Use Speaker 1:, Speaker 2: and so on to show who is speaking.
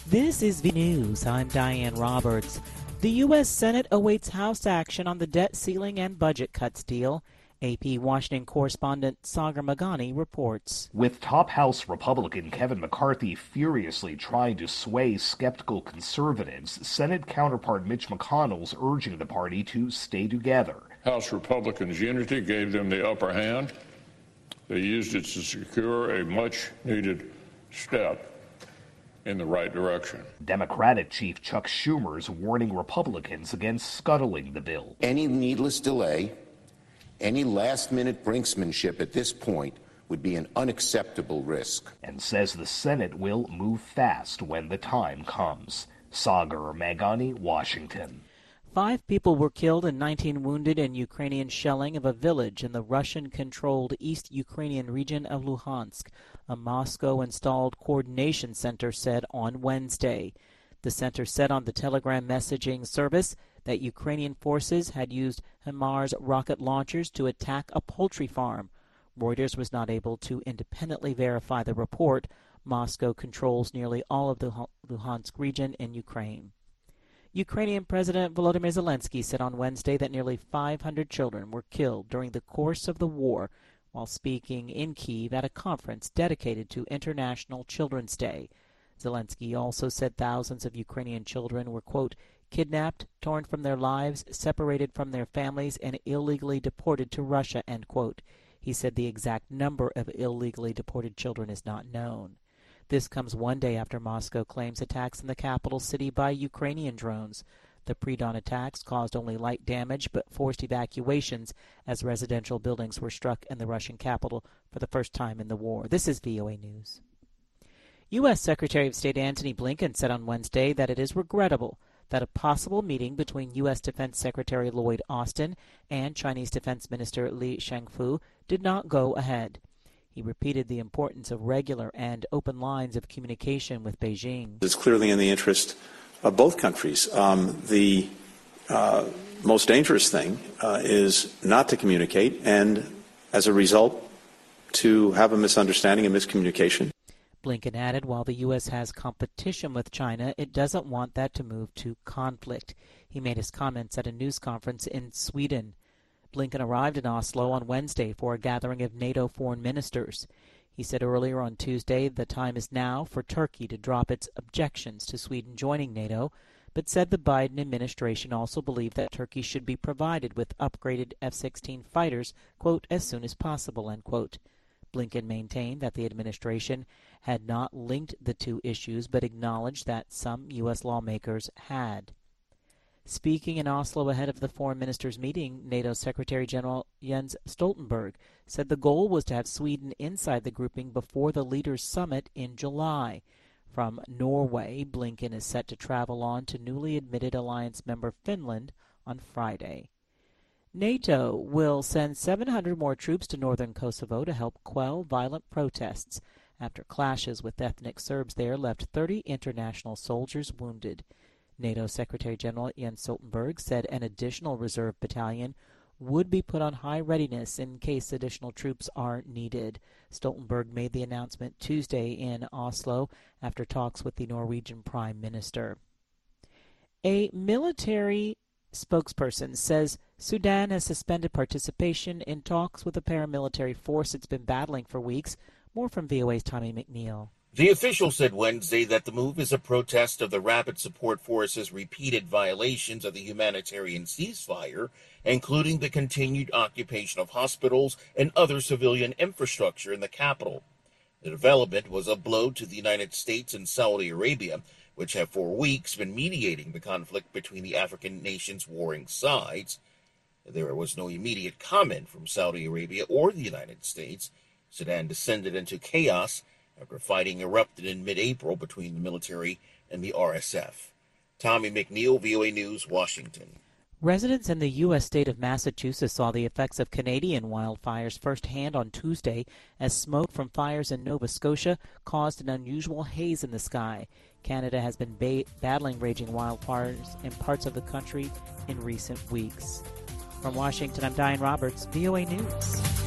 Speaker 1: This is V News. I'm Diane Roberts. The U.S. Senate awaits House action on the debt ceiling and budget cuts deal. AP Washington correspondent Sagar Meghani reports.
Speaker 2: With top House Republican Kevin McCarthy furiously trying to sway skeptical conservatives, Senate counterpart Mitch McConnell's urging the party to stay together.
Speaker 3: House Republicans' unity gave them the upper hand. They used it to secure a much-needed step in the right direction.
Speaker 2: Democratic Chief Chuck Schumer's warning Republicans against scuttling the bill.
Speaker 4: Any needless delay, any last-minute brinksmanship at this point would be an unacceptable risk.
Speaker 2: And says the Senate will move fast when the time comes. Sagar Meghani, Washington.
Speaker 1: 5 people were killed and 19 wounded in Ukrainian shelling of a village in the Russian-controlled East Ukrainian region of Luhansk, a Moscow-installed coordination center said on Wednesday. The center said on the Telegram messaging service that Ukrainian forces had used HIMARS rocket launchers to attack a poultry farm. Reuters was not able to independently verify the report. Moscow controls nearly all of the Luhansk region in Ukraine. Ukrainian President Volodymyr Zelensky said on Wednesday that nearly 500 children were killed during the course of the war while speaking in Kyiv at a conference dedicated to International Children's Day. Zelensky also said thousands of Ukrainian children were, quote, kidnapped, torn from their lives, separated from their families, and illegally deported to Russia, end quote. He said the exact number of illegally deported children is not known. This comes one day after Moscow claims attacks in the capital city by Ukrainian drones. The pre-dawn attacks caused only light damage but forced evacuations as residential buildings were struck in the Russian capital for the first time in the war. This is VOA News. U.S. Secretary of State Antony Blinken said on Wednesday that it is regrettable that a possible meeting between U.S. Defense Secretary Lloyd Austin and Chinese Defense Minister Li Shangfu did not go ahead. He repeated the importance of regular and open lines of communication with Beijing.
Speaker 5: It's clearly in the interest of both countries. The most dangerous thing is not to communicate and, as a result, to have a misunderstanding and miscommunication.
Speaker 1: Blinken added while the U.S. has competition with China, it doesn't want that to move to conflict. He made his comments at a news conference in Sweden. Blinken arrived in Oslo on Wednesday for a gathering of NATO foreign ministers. He said earlier on Tuesday the time is now for Turkey to drop its objections to Sweden joining NATO, but said the Biden administration also believed that Turkey should be provided with upgraded F-16 fighters, quote, as soon as possible, end quote. Blinken maintained that the administration had not linked the two issues, but acknowledged that some U.S. lawmakers had. Speaking in Oslo ahead of the foreign ministers' meeting, NATO Secretary General Jens Stoltenberg said the goal was to have Sweden inside the grouping before the leaders' summit in July. From Norway, Blinken is set to travel on to newly admitted alliance member Finland on Friday. NATO will send 700 more troops to northern Kosovo to help quell violent protests after clashes with ethnic Serbs there left 30 international soldiers wounded. NATO Secretary General Jens Stoltenberg said an additional reserve battalion would be put on high readiness in case additional troops are needed. Stoltenberg made the announcement Tuesday in Oslo after talks with the Norwegian Prime Minister. A military spokesperson says Sudan has suspended participation in talks with a paramilitary force it's been battling for weeks. More from VOA's Tommy McNeil.
Speaker 6: The official said Wednesday that the move is a protest of the Rapid Support Force's repeated violations of the humanitarian ceasefire, including the continued occupation of hospitals and other civilian infrastructure in the capital. The development was a blow to the United States and Saudi Arabia, which have for weeks been mediating the conflict between the African nations' warring sides. There was no immediate comment from Saudi Arabia or the United States. Sudan descended into chaos after fighting erupted in mid-April between the military and the RSF. Tommy McNeil, VOA News, Washington.
Speaker 1: Residents in the U.S. state of Massachusetts saw the effects of Canadian wildfires firsthand on Tuesday as smoke from fires in Nova Scotia caused an unusual haze in the sky. Canada has been battling raging wildfires in parts of the country in recent weeks. From Washington, I'm Diane Roberts, VOA News.